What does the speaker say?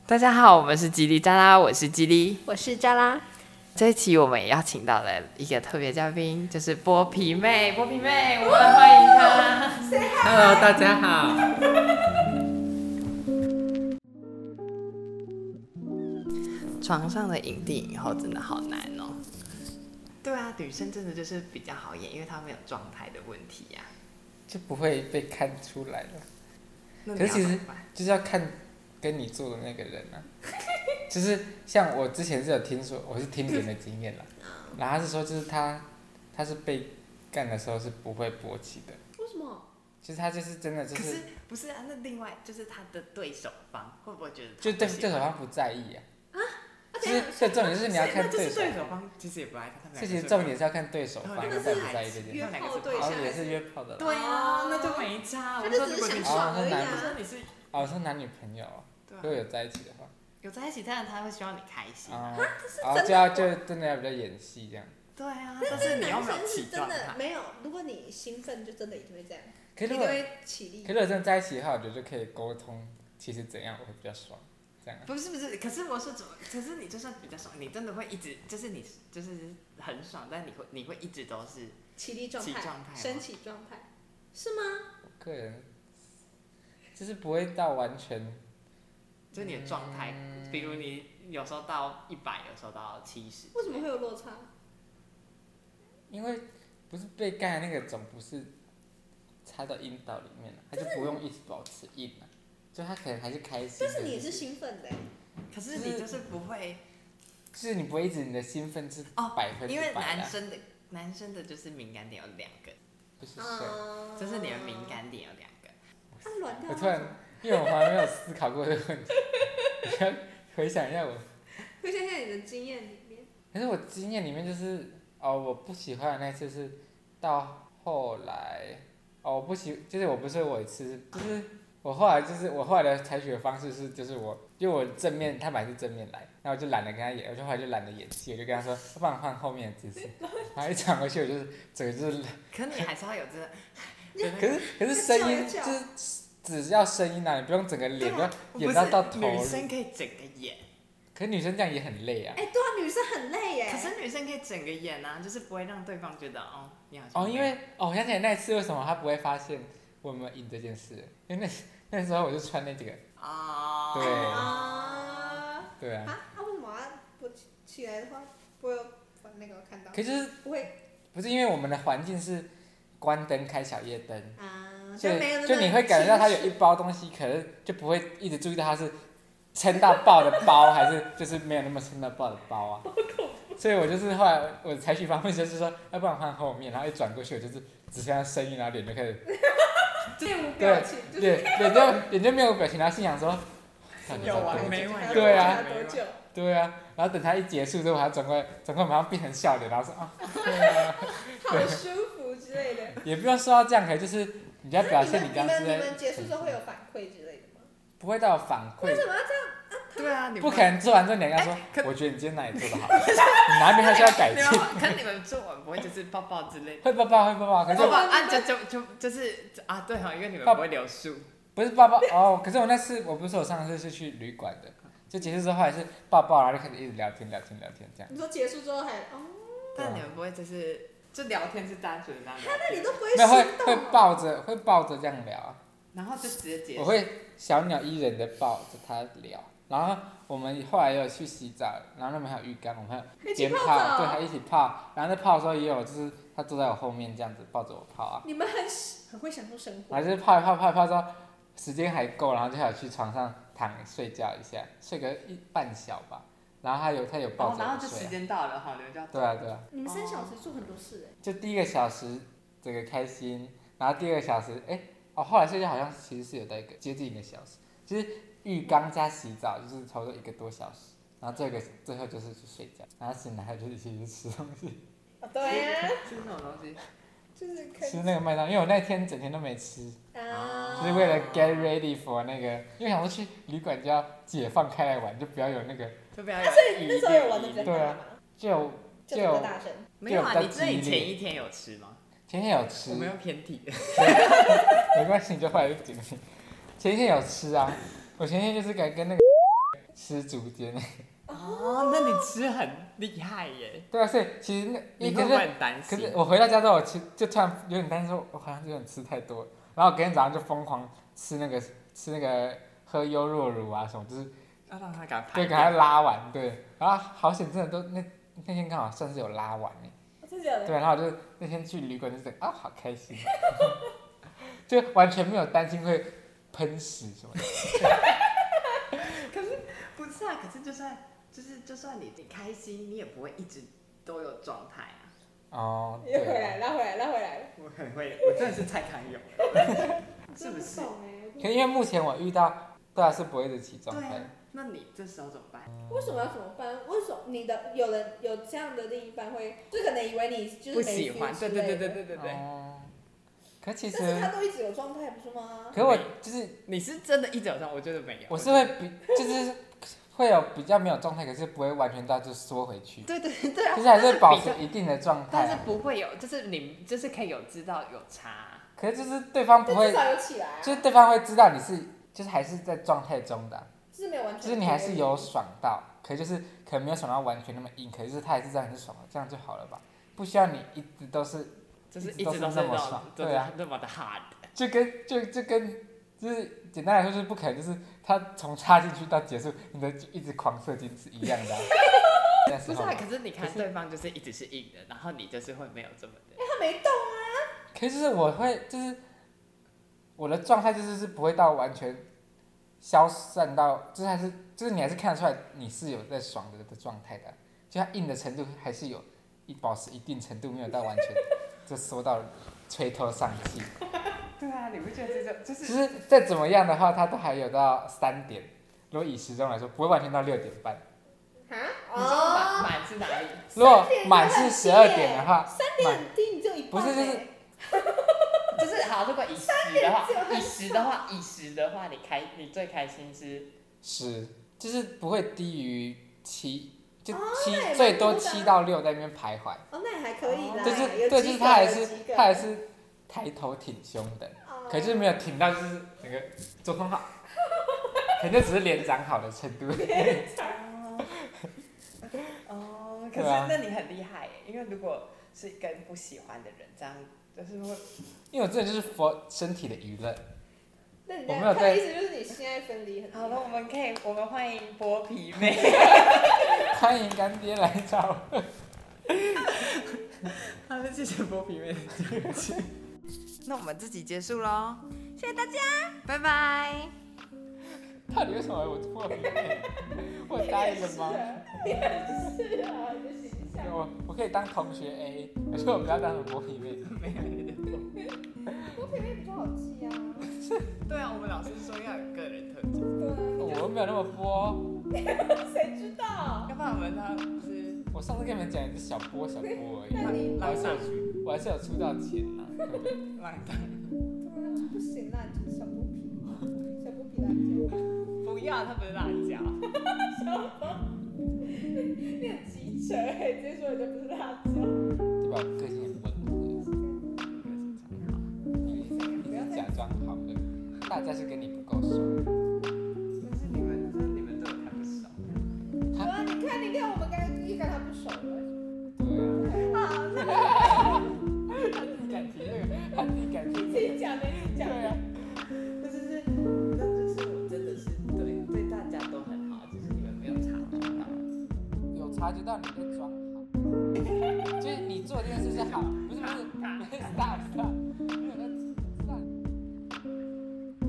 大家好，我们是吉利扎拉，我是吉利， 我是扎拉。 这一期我们也邀请到了一个特别嘉宾，就是剥皮妹。剥皮妹，我们欢迎她。 Hello， 大家好。 床上的影帝影后真的好难哦。对啊，女生真的就是比较好演，因为她没有状态的问题呀、 就不会被看出来了。 那可是其实你要怎么办就是要看跟你做的那个人啊。就是像我之前是有听说，我是听别人的经验啦，然后他是说就是他是被干的时候是不会勃起的。 为什么？ 其实他就是真的就可是， 是不是啊？那另外就是他的对手方会不会觉得就对手方不在意啊。就是对所以重点就是你要看对手。 对手方其实也不爱他， 这其实重点是要看对手方他们在不在意这件约事。 炮对象然后也是约炮的啦。 对啊，那就没差。 他就只是想爽而已哦我说啊。 你是哦，是男女朋友， 对啊如果有在一起的话。 有在一起，当然他会希望你开心。 就真的要比较演戏这样。 对啊，但是你又没有男生起是真状态。 的没有，如果你兴奋，就真的一定会这样， 可是如果一定会起立。 可是如果真的在一起的话，我觉得就可以沟通，其实怎样我会比较爽，这样啊。 不是，可是我说怎么？可是你就算比较爽，你真的会一直，就是你就是很爽，但你会一直都是起立状态，升起状态，是吗？ 我个人就是不会到完全， 就是你的状态，比如你有时候到100，有时候到70。 为什么会有落差？ 因为不是被干的那个总不是插到阴道里面了，他就不用一直保持硬了，就他可能还是开心。 但是你也是兴奋的欸。 可是你就是不会， 就是你不会一直你的兴奋是100%， 因为男生的就是敏感点有2个， 就是射。 就是你的敏感点有2个。 他软掉。 我突然，因为我从来没有思考过这个问题，你要回想一下我。 回想一下你的经验里面。 可是我经验里面就是我不喜欢的那次是到后来我不喜就是我不是我一次就是我后来的采取的方式是就是我正面他本来是正面来，然后我就懒得跟他演，后来就懒得演戏，我就跟他说要不然换后面的姿势，然后一转过去我就是整个就是。 可你还是要有这个。 可是声音就是只要声音啊，你不用整个脸不要演到头。 女生可以整个演。 可是女生这样也很累啊。 对啊，女生很累耶。 可是女生可以整个演啊，就是不会让对方觉得你好像。 因为我想起来那一次为什么他不会发现我有没有赢这件事，因为那时候我就穿那几个。对。对啊。 为什么我起来的话不会有那个看到？ 可是不会。 不是因为我们的环境是关灯开小夜灯就你会感觉到它有一包东西，可是就不会一直注意到它是撑到爆的包还是就是没有那么撑到爆的包啊。所以我就是后来我采取方式就是说，要不然换后面，然后一转过去我就是只剩下声音，然后脸就开始面无表情， 脸就没有表情，然后心想说有完没完？ 对啊， 多久？ 对啊，然后等他一结束之后，我还转过来马上变成笑脸，然后说对啊， 好舒服之类的。 也不用说到这样，可就是你要表现你刚刚是在。 你们结束之后会有反馈之类的吗？ 不会到有反馈。 为什么要这样？ 对啊， 不可能做完之后你跟他说，我觉得你今天哪里做得好，你哪边还需要改进。 可是你们做完不会就是抱抱之类的？ 会抱抱，可是就是对哈，因为你们不会留宿。 不是抱抱可是我那次我不是我上次是去旅馆的，就结束之后后来是抱抱，然后就开始一直聊天这样。 你说结束之后还但你们不会就聊天是单纯的那样聊天？ 那你都不会没有会抱着这样聊啊。 然后就直接结束。 我会小鸟依人的抱着他聊，然后我们后来也有去洗澡，然后那边还有浴缸，我们还有边泡，对，还一起泡，然后在泡的时候也有就是他坐在我后面这样子抱着我泡啊。 你们很会享受生活。 然后就是泡一泡之后，时间还够，然后就还有去床上躺睡觉一下，睡个半小吧。然后他有抱着我睡。 然后就时间到了，好，你们就要。 对啊。 你们3小时做很多事哎。 就第1个小时这个开心，然后第2个小时后来睡觉好像其实是有到接近1个小时，就是浴缸加洗澡就是差不多1个多小时，然后最后就是去睡觉，然后醒来就是一起去吃东西。 对呀。 吃什么东西？ 就是吃那个麦当劳，因为我那天整天都没吃，就是为了 get ready for 那个，因为想说去旅馆就要解放开来玩，就不要有那个。 就不要有。 所以那时候有玩的比较大吗？ 就比较大声。 没有啊，你前一天有吃吗？ 前天有吃。 我没有偏题。没关系，你就后来就紧。前一天有吃啊，我前天就是跟那个失足间。 哦，那你吃很厉害耶。 对啊，所以其实你会不会很担心？ 可是我回到家之后，我就突然有点担心，说我好像有点吃太多，然后隔天早上就疯狂吃那个喝优酪乳啊什么，就是要让它赶快对，给它拉完，对，然后好险真的都那天刚好算是有拉完哎。 真的假的？ 对，然后我就那天去旅馆就是好开心，就完全没有担心会喷屎什么的。 可是不是啊？可是就算你开心，你也不会一直都有状态啊。 哦， 又回来，拉回来。 我很会，我真的是蔡康永，是不是？ 可因为目前我遇到对啊是不会一直起状态。 对啊，那你这时候怎么办？ 为什么要怎么办？为什么有人有这样的另一半会，就可能以为你就是不喜欢？对。 哦。可其实。 但是他都一直有状态，不是吗？ 可我就是你是真的一直有状态，我觉得没有。 我是会就是会有比较没有状态，可是不会完全到就缩回去。 对啊。 就是还是保持一定的状态。 但是不会有，就是你就是可以有知道有差。 可是就是对方不会， 至少有起来啊。 就是对方会知道你是就是还是在状态中的。 就是没有完全。 就是你还是有爽到，可就是可能没有爽到完全那么硬，可是他还是知道你是爽的，这样就好了吧？不需要你一直都是， 就是一直都是那么爽，对啊， 那么的 hard。 就跟就是简单来说就是不可能，就是他从插进去到结束，你的一直狂射精是一样的、啊。 不是啊，可是你看对方就是一直是硬的，然后你就是会没有这么的。 他没动啊。 可是就是我会就是我的状态就是不会到完全消散到，就是你还是看得出来你是有在爽的状态的，就它硬的程度还是有保持一定程度，没有到完全就缩到垂头丧气。 对啊，你不觉得这种就是？ 其实再怎么样的话，它都还有到3点。如果以时钟来说，不会完全到6点半。 啊？ 你说满是哪里？ 如果满是12点的话 ，3点很低，你只有一半。 不是就是好，如果以时的话，你最开心是 10，就是不会低于7，就7、最多7到6在那边徘徊。 哦，那也还可以啦。 就是他还是抬头挺胸的，可是没有挺到就是那个做空好，可能就只是脸长好的程度。 哦，可是那你很厉害耶，因为如果是跟不喜欢的人这样，就是会， 因为我真的就是 for 身体的娱乐。 那你他的意思就是你性爱分离很。 好了，我们欢迎剥皮妹， 欢迎干爹来找我。 好了，谢谢剥皮妹的支持。那我们这集结束咯， 谢谢大家， 拜拜。 到底为什么我剥皮妹？我答应了吗？ 你很是啊，你的形象。 我可以当同学 A， 可是我不要当成剥皮妹。 没有你的剥皮妹比较好记啊。 对啊，我们老师说要有个人特质。 对啊。 我没有那么剥。 谁知道？ 要不然我们他是。 我上次跟你们讲也是小剥而已。 那你我还是有出到钱啊。 浪荡。 对啊，不行啦，你就是小剥皮，小剥皮辣椒。 不要，它不是辣椒。 你很机车欸，直接说人家不是辣椒。 对吧？我个性很温和。你是假装好的，大家是跟你不够熟。 但是你们对我太不熟。 对啊，你看，我们刚刚跟他不熟了。 对啊。 好，那他自己敢提这个，他自己敢提这个。 自己讲的，自己讲。 对啊。 那就是我真的是对大家都很好，只是你们没有察觉到。 有察觉到你在装好，就是你做这件事是好。